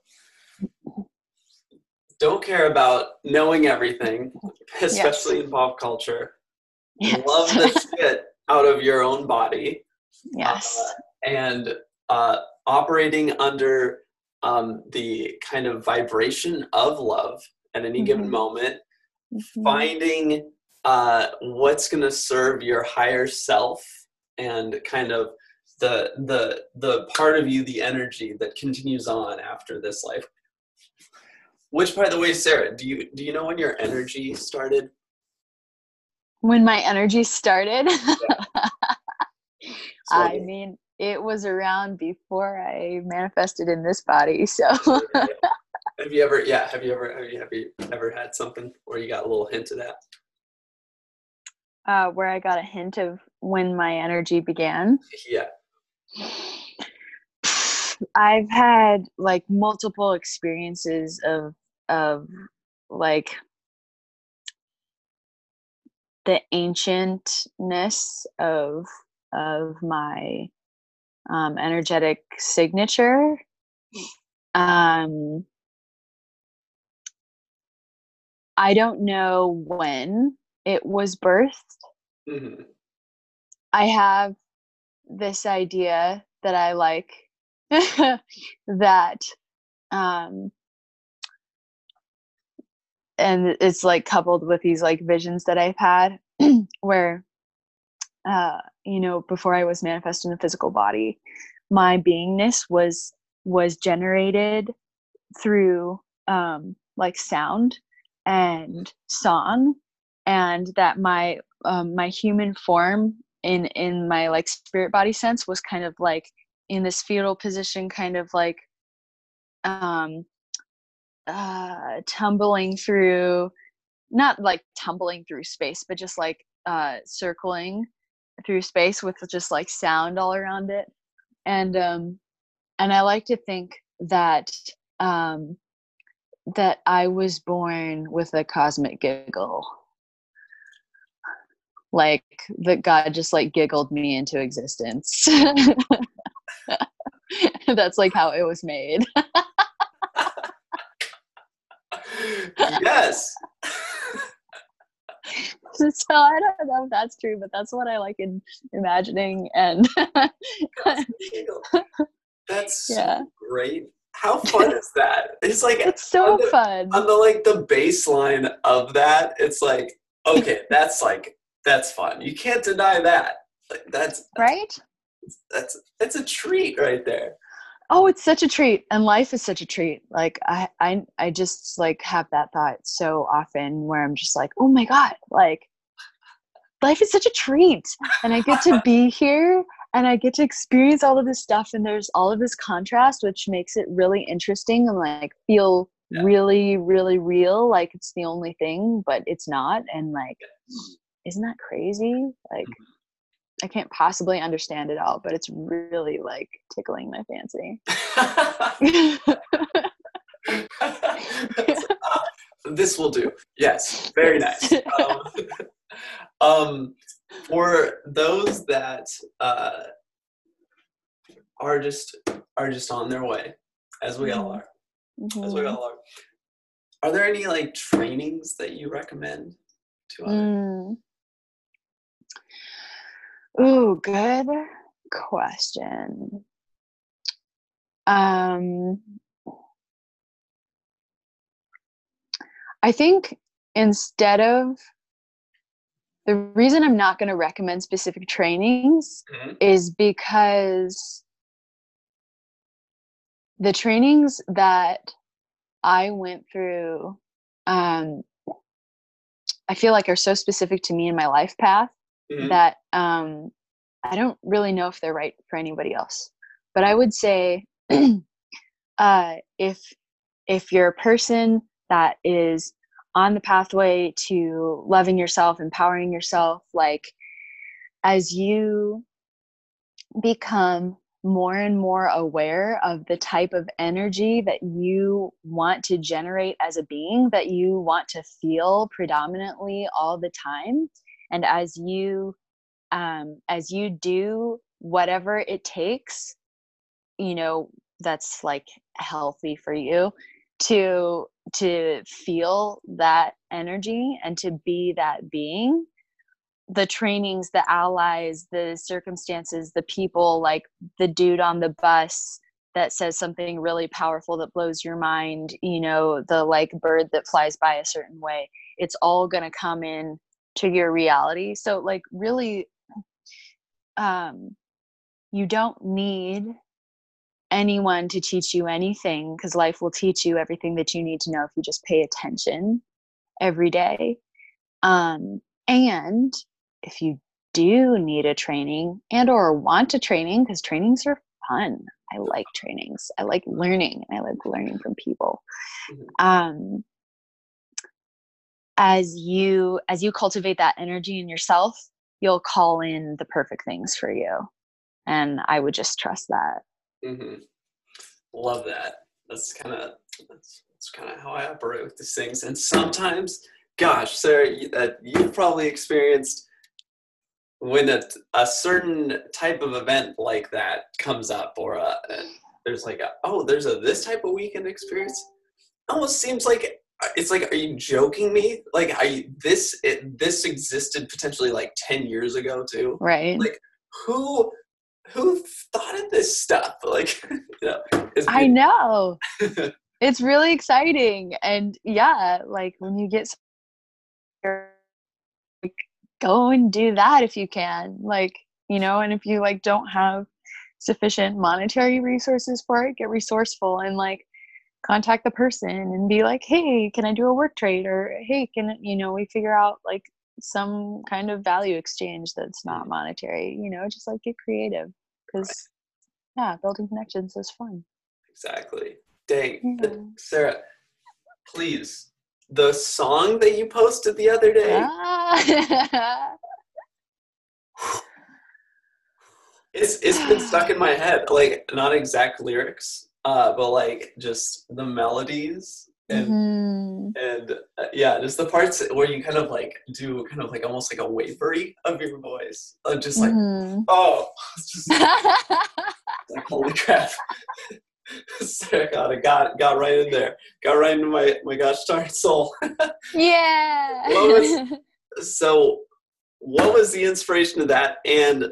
don't care about knowing everything, especially yes. in pop culture. Yes. Love the shit out of your own body. Yes. Uh, and uh, operating under um, the kind of vibration of love at any mm-hmm. given moment, mm-hmm. finding uh, what's going to serve your higher self, and kind of the the the part of you, the energy that continues on after this life. Which, by the way, Sarah, do you do you know when your energy started? When my energy started? Yeah. I mean, it was around before I manifested in this body. So have you ever, yeah, have you ever, have you, have you ever had something where you got a little hint of that? Uh, where I got a hint of when my energy began? Yeah. I've had like multiple experiences of, of like the ancientness of, of my um, energetic signature. Um, I don't know when it was birthed. Mm-hmm. I have this idea that I like that, um, and it's like coupled with these like visions that I've had where, uh, you know, before I was manifest in a physical body, my beingness was, was generated through, um, like sound and song, and that my, um, my human form in, in my like spirit body sense was kind of like in this fetal position, kind of like, um, uh, tumbling through, not like tumbling through space, but just like, uh, circling through space with just like sound all around it. And, um, and I like to think that, um, that I was born with a cosmic giggle. Like that God just like giggled me into existence. That's like how it was made. Yes. So I don't know if that's true, but that's what I like in imagining. And that's yeah. so great. How fun is that? It's like it's so on the, fun. On the like the baseline of that, it's like, okay, that's like that's fun. You can't deny that. Like that's, that's right. That's that's a treat right there. Oh, it's such a treat, and life is such a treat. Like I, I, I just like have that thought so often where I'm just like, oh my God, like life is such a treat, and I get to be here, and I get to experience all of this stuff, and there's all of this contrast, which makes it really interesting and like feel yeah. really, really real. Like it's the only thing, but it's not, and like, isn't that crazy? Like, I can't possibly understand it all, but it's really like tickling my fancy. This will do. Yes, very nice. Um, um, for those that uh, are just are just on their way, as we all are, Mm-hmm. as we all are. Are there any like trainings that you recommend to others? Mm. Ooh, good question. Um, I think instead of the reason I'm not going to recommend specific trainings Mm-hmm. is because the trainings that I went through, um, I feel like are so specific to me in my life path Mm-hmm. that um, I don't really know if they're right for anybody else. But I would say, uh, if if you're a person that is on the pathway to loving yourself, empowering yourself, like as you become more and more aware of the type of energy that you want to generate as a being, that you want to feel predominantly all the time, and as you um, as you do whatever it takes, you know, that's like healthy for you to to feel that energy and to be that being, the trainings, the allies, the circumstances, the people, like the dude on the bus that says something really powerful that blows your mind, you know, the like bird that flies by a certain way, it's all going to come in to your reality. So like really, um, you don't need anyone to teach you anything, because life will teach you everything that you need to know if you just pay attention every day. Um, and if you do need a training and or want a training, because trainings are fun. I like trainings. I like learning. I like learning from people. Um, as you as you cultivate that energy in yourself, you'll call in the perfect things for you. And I would just trust that. Mm-hmm. Love that. That's kind of that's, that's kind of how I operate with these things. And sometimes, gosh, Sarah, you, uh, you've probably experienced when a, a certain type of event like that comes up, or a, a, there's like a oh, there's a this type of weekend experience. It almost seems like it's like, are you joking me? Like, are you, this it, this existed potentially like ten years ago too, right? Like, who? Who thought of this stuff? Like, you know, I know. It's really exciting. And yeah, like when you get like, go and do that if you can, like, you know, and if you like don't have sufficient monetary resources for it, get resourceful and like contact the person and be like, hey, can I do a work trade? Or hey, can, you know, we figure out like some kind of value exchange that's not monetary, you know, just like get creative. Because right. yeah, building connections is fun. Exactly. Dang. Yeah. Sarah, please, the song that you posted the other day, ah. it's it's been stuck in my head. Like, not exact lyrics, uh, but like just the melodies and mm-hmm. and uh, yeah, just the parts where you kind of like do kind of like almost like a wavery of your voice. Uh, just like, mm-hmm. oh, it's just like, holy crap. Sarah got it, got got right in there, got right into my my gosh darn soul. Yeah. What was, so, what was the inspiration of that? And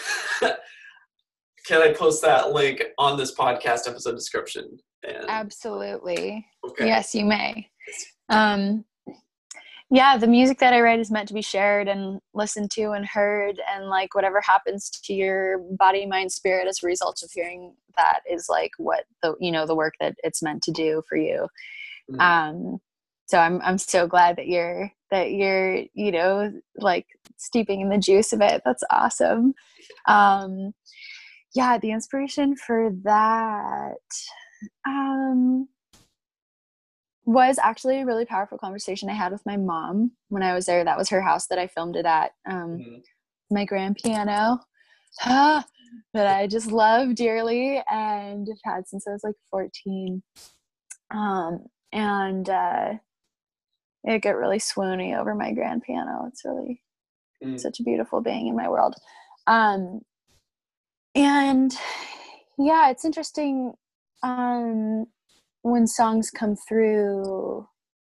can I post that link on this podcast episode description? And, absolutely. Okay. Yes, you may. Um, yeah, the music that I write is meant to be shared and listened to and heard, and like whatever happens to your body, mind, spirit as a result of hearing that is like what the, you know, the work that it's meant to do for you. Mm-hmm. Um, so I'm, I'm so glad that you're, that you're, you know, like steeping in the juice of it. That's awesome. Um, yeah, the inspiration for that, um, was actually a really powerful conversation I had with my mom when I was there. That was her house that I filmed it at. Um, mm-hmm. my grand piano that I just love dearly and have had since I was like fourteen. Um, and uh, I get really swoony over my grand piano. It's really mm. such a beautiful being in my world. Um, and yeah, it's interesting um, when songs come through.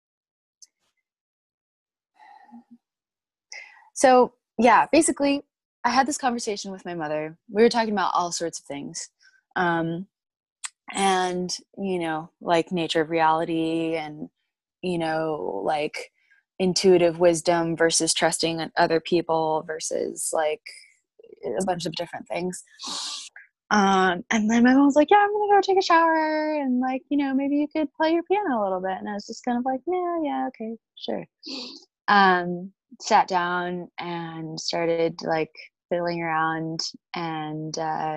So yeah, basically I had this conversation with my mother. We were talking about all sorts of things. Um, and, you know, like nature of reality and, you know, like intuitive wisdom versus trusting other people versus like a bunch of different things. Um, and then my mom was like, yeah, I'm going to go take a shower and like, you know, maybe you could play your piano a little bit. And I was just kind of like, yeah, yeah, okay, sure. Um, sat down and started like fiddling around, and uh,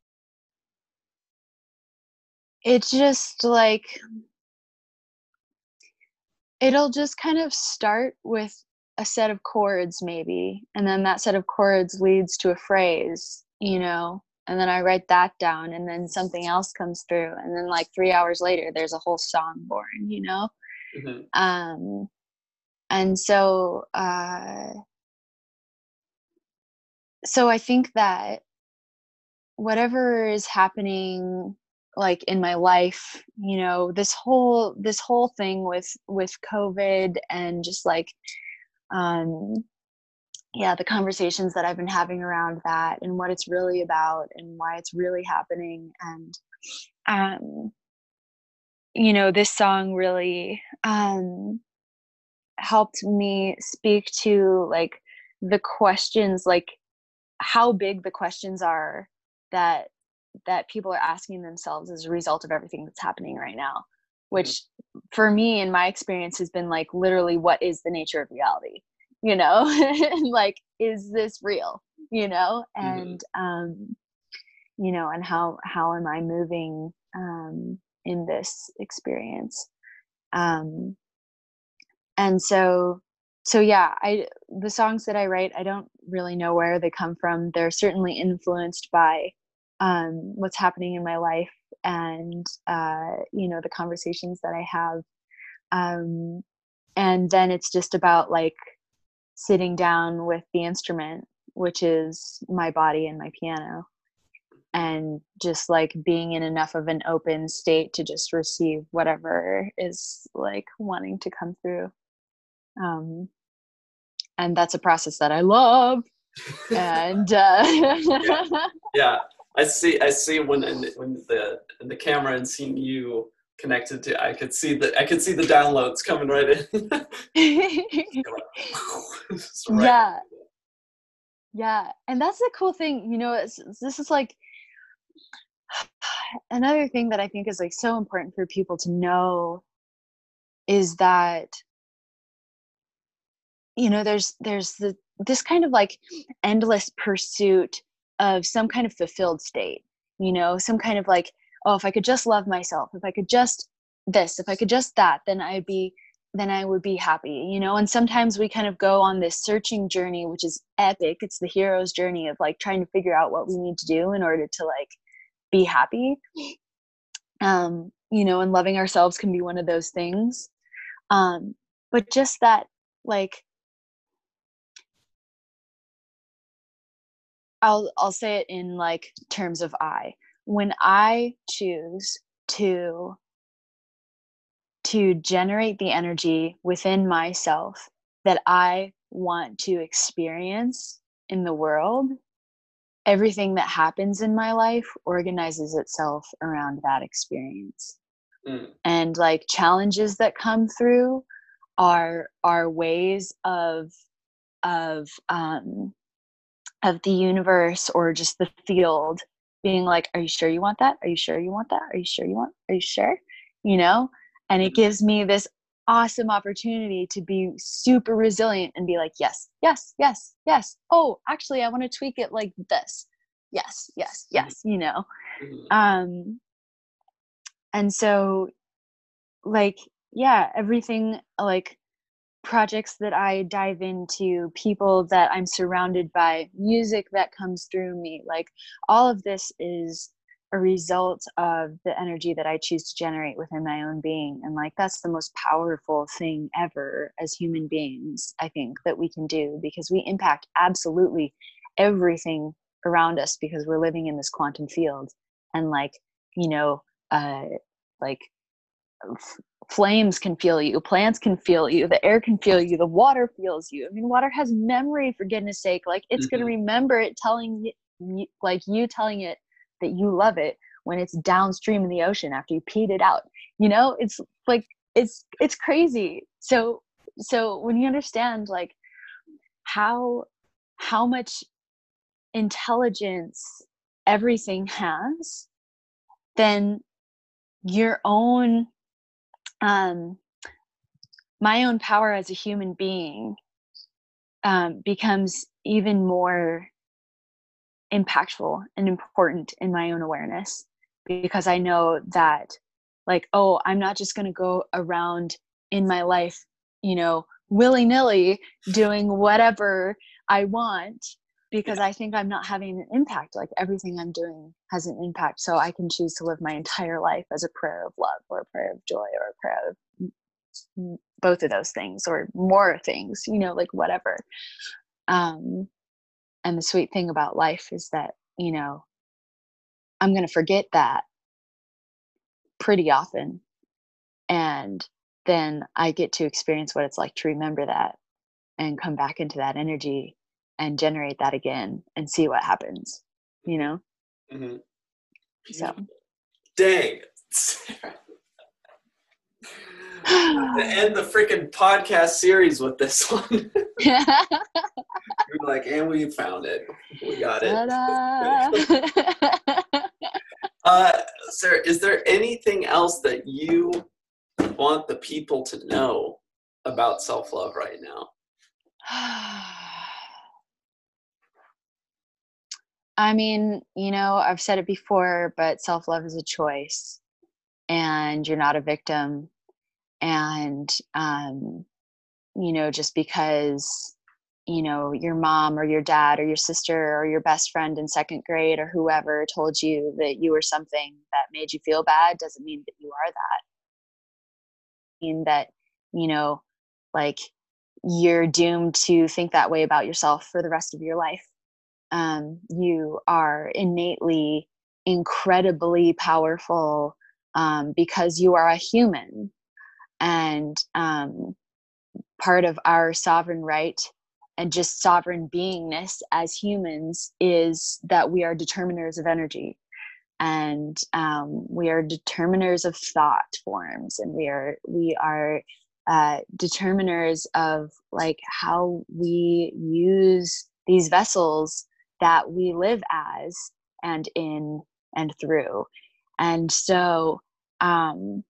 it's just like, it'll just kind of start with a set of chords maybe, and then that set of chords leads to a phrase, you know, and then I write that down, and then something else comes through, and then like three hours later there's a whole song born, you know. Mm-hmm. um and so uh so I think that whatever is happening like in my life, you know, this whole this whole thing with with COVID and just like um yeah, the conversations that I've been having around that and what it's really about and why it's really happening. And um you know, this song really um helped me speak to like the questions, like how big the questions are that that people are asking themselves as a result of everything that's happening right now, which for me in my experience has been like literally, what is the nature of reality, you know? Like, is this real, you know? And mm-hmm. um you know, and how how am I moving um in this experience? um and so so yeah, I the songs that I write, I don't really know where they come from. They're certainly influenced by um, what's happening in my life and uh, you know, the conversations that I have. Um, and then it's just about like sitting down with the instrument, which is my body and my piano, and just like being in enough of an open state to just receive whatever is like wanting to come through. Um, and that's a process that I love. And uh, yeah. yeah, I see. I see when in, when the in the camera and seeing you connected to, I could see the I could see the downloads coming right in. right. Yeah, yeah, and that's the cool thing. You know, it's, this is like another thing that I think is like so important for people to know is that, you know, there's there's the this kind of like endless pursuit of some kind of fulfilled state, you know, some kind of like, oh, if I could just love myself, if I could just this, if I could just that, then I'd be then I would be happy, you know. And sometimes we kind of go on this searching journey, which is epic. It's the hero's journey of like trying to figure out what we need to do in order to like be happy. Um, you know, and loving ourselves can be one of those things. Um, but just that, like, I'll I'll say it in like terms of I. When I choose to to generate the energy within myself that I want to experience in the world, everything that happens in my life organizes itself around that experience. Mm. And like challenges that come through are are ways of of um of the universe or just the field being like, are you sure you want that? Are you sure you want that? Are you sure you want, are you sure? You know? And it gives me this awesome opportunity to be super resilient and be like, yes, yes, yes, yes. Oh, actually, I want to tweak it like this. Yes, yes, yes, you know? Um, and so like, yeah, everything like projects that I dive into, people that I'm surrounded by, music that comes through me, like all of this is a result of the energy that I choose to generate within my own being. And like, that's the most powerful thing ever as human beings, I think, that we can do, because we impact absolutely everything around us because we're living in this quantum field. And like, you know, uh, like f- flames can feel you, plants can feel you, the air can feel you, the water feels you. I mean, water has memory, for goodness sake. Like, it's mm-hmm. going to remember it telling you, like you telling it that you love it when it's downstream in the ocean after you peed it out. You know, it's like, it's, it's crazy. So, so when you understand like how, how much intelligence everything has, then your own, um, my own power as a human being, um, becomes even more impactful and important in my own awareness, because I know that like, oh, I'm not just going to go around in my life, you know, willy-nilly doing whatever I want because yeah. I think I'm not having an impact. Like, everything I'm doing has an impact. So I can choose to live my entire life as a prayer of love or a prayer of joy or a prayer of both of those things or more things, you know, like whatever. Um, And the sweet thing about life is that, you know, I'm going to forget that pretty often. And then I get to experience what it's like to remember that and come back into that energy and generate that again and see what happens, you know? Mm-hmm. So. Dang. To end the freaking podcast series with this one. You're like, and we found it. We got it. uh, Sarah, is there anything else that you want the people to know about self-love right now? I mean, you know, I've said it before, but self-love is a choice, and you're not a victim. And, um, you know, just because, you know, your mom or your dad or your sister or your best friend in second grade or whoever told you that you were something that made you feel bad doesn't mean that you are that. Mean that, you know, like, you're doomed to think that way about yourself for the rest of your life. Um, you are innately incredibly powerful, um, because you are a human. And um, part of our sovereign right and just sovereign beingness as humans is that we are determiners of energy, and um, we are determiners of thought forms, and we are we are uh, determiners of like how we use these vessels that we live as and in and through. And so um,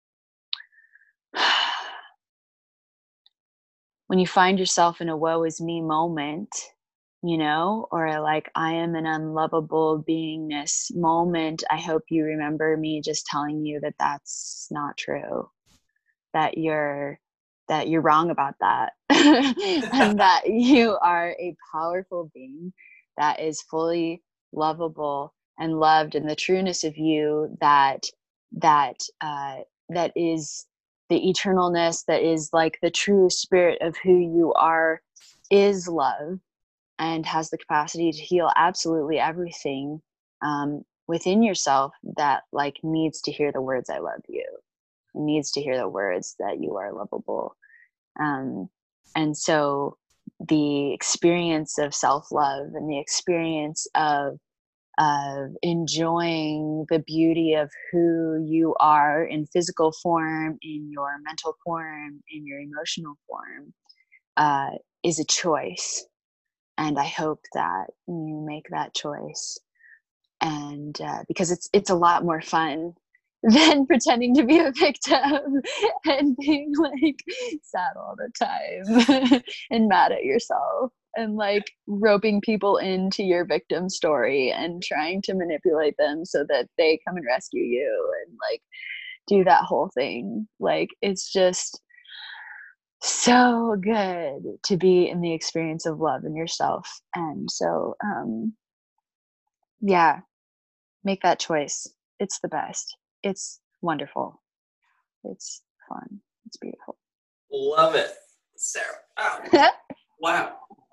when you find yourself in a woe is me moment, you know, or like I am an unlovable beingness moment, I hope you remember me just telling you that that's not true, that you're that you're wrong about that, and that you are a powerful being that is fully lovable and loved, and the trueness of you that that uh, that is the eternalness, that is like the true spirit of who you are, is love, and has the capacity to heal absolutely everything um, within yourself that like needs to hear the words I love you, needs to hear the words that you are lovable. Um, and so the experience of self-love and the experience of of enjoying the beauty of who you are in physical form, in your mental form, in your emotional form, uh, is a choice. And I hope that you make that choice. And uh, because it's it's a lot more fun than pretending to be a victim and being like sad all the time and mad at yourself and like roping people into your victim story and trying to manipulate them so that they come and rescue you and like do that whole thing. Like, it's just, so good to be in the experience of love in yourself. And so, um, yeah, make that choice. It's the best. It's wonderful. It's fun. It's beautiful. Love it, Sarah. Wow. Wow.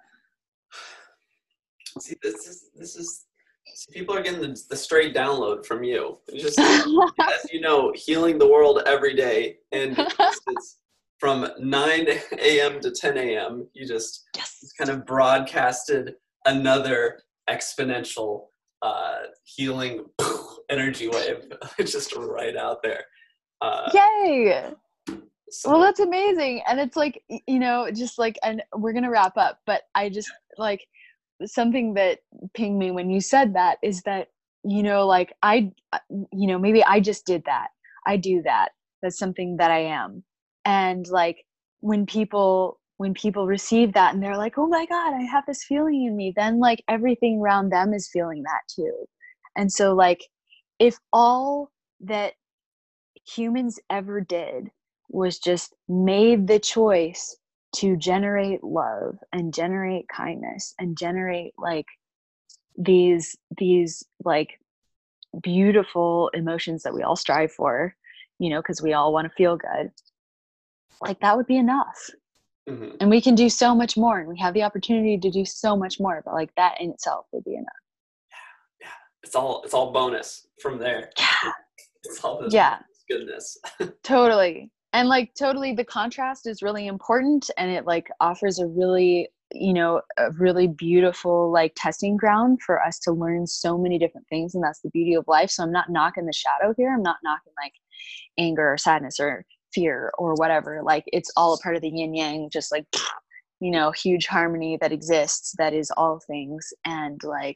See, this is this is see, people are getting the, the straight download from you. It's just as you know, healing the world every day, and it's, it's from nine a.m. to ten a.m. You just, yes. just kind of broadcasted another exponential uh, healing energy wave, just right out there. Uh, Yay! so Well, that's amazing. And it's like, you know, just like, and we're going to wrap up, but I just like something that pinged me when you said that is that, you know, like I, you know, maybe I just did that. I do that. That's something that I am. And like when people, when people receive that and they're like, oh my God, I have this feeling in me, then like everything around them is feeling that too. And so like, if all that humans ever did was just made the choice to generate love and generate kindness and generate like these these like beautiful emotions that we all strive for, you know, because we all want to feel good, like that would be enough. Mm-hmm. And we can do so much more, and we have the opportunity to do so much more, but like that in itself would be enough. Yeah, yeah. It's all it's all bonus from there. Yeah. It's all this yeah. goodness. Totally. And like totally the contrast is really important, and it like offers a really, you know, a really beautiful like testing ground for us to learn so many different things. And that's the beauty of life. So I'm not knocking the shadow here. I'm not knocking like anger or sadness or fear or whatever. Like it's all a part of the yin yang, just like, you know, huge harmony that exists, that is all things. And like,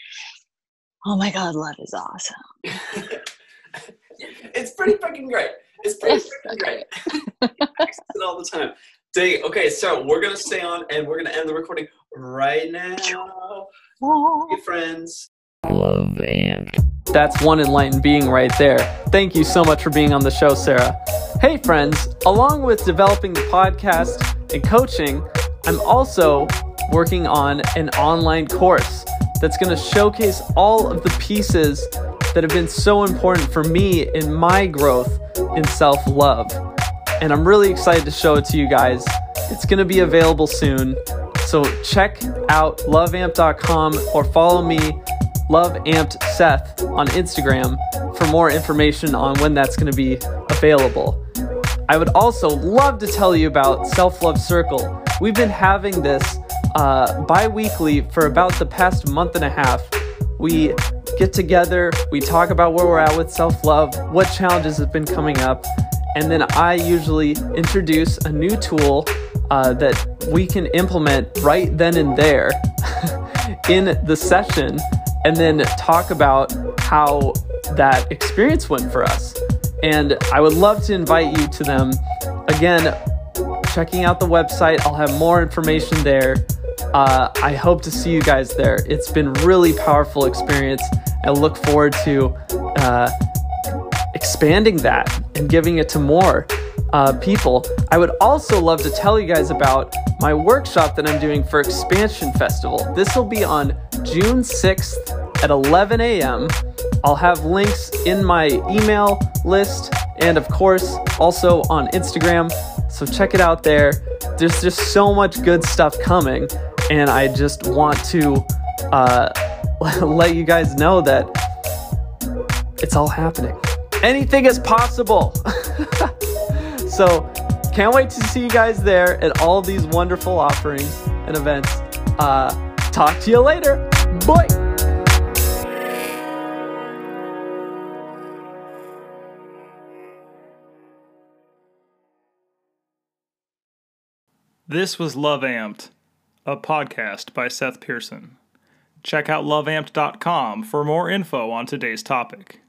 oh my God, love is awesome. It's pretty freaking great. It's pretty it's freaking great. I use it all the time. Dang, okay, so we're going to stay on and we're going to end the recording right now. Hey, friends. Love Amped. That's one enlightened being right there. Thank you so much for being on the show, Sarah. Hey, friends, along with developing the podcast and coaching, I'm also working on an online course that's going to showcase all of the pieces that have been so important for me in my growth in self-love. And I'm really excited to show it to you guys. It's going to be available soon. So check out love amp dot com or follow me, LoveAmpedSeth, on Instagram for more information on when that's going to be available. I would also love to tell you about Self-Love Circle. We've been having this uh, bi-weekly for about the past month and a half. We get together, we talk about where we're at with self-love, what challenges have been coming up, and then I usually introduce a new tool uh, that we can implement right then and there in the session, and then talk about how that experience went for us. And I would love to invite you to them. Again, checking out the website, I'll have more information there. Uh, I hope to see you guys there. It's been really powerful experience. I look forward to uh, expanding that and giving it to more uh, people. I would also love to tell you guys about my workshop that I'm doing for Expansion Festival. This will be on June sixth at eleven a.m. I'll have links in my email list and of course also on Instagram. So check it out there. There's just so much good stuff coming, and I just want to uh, let you guys know that it's all happening. Anything is possible. So can't wait to see you guys there at all these wonderful offerings and events. Uh, talk to you later. Bye. This was Love Amped, a podcast by Seth Pearson. Check out love amped dot com for more info on today's topic.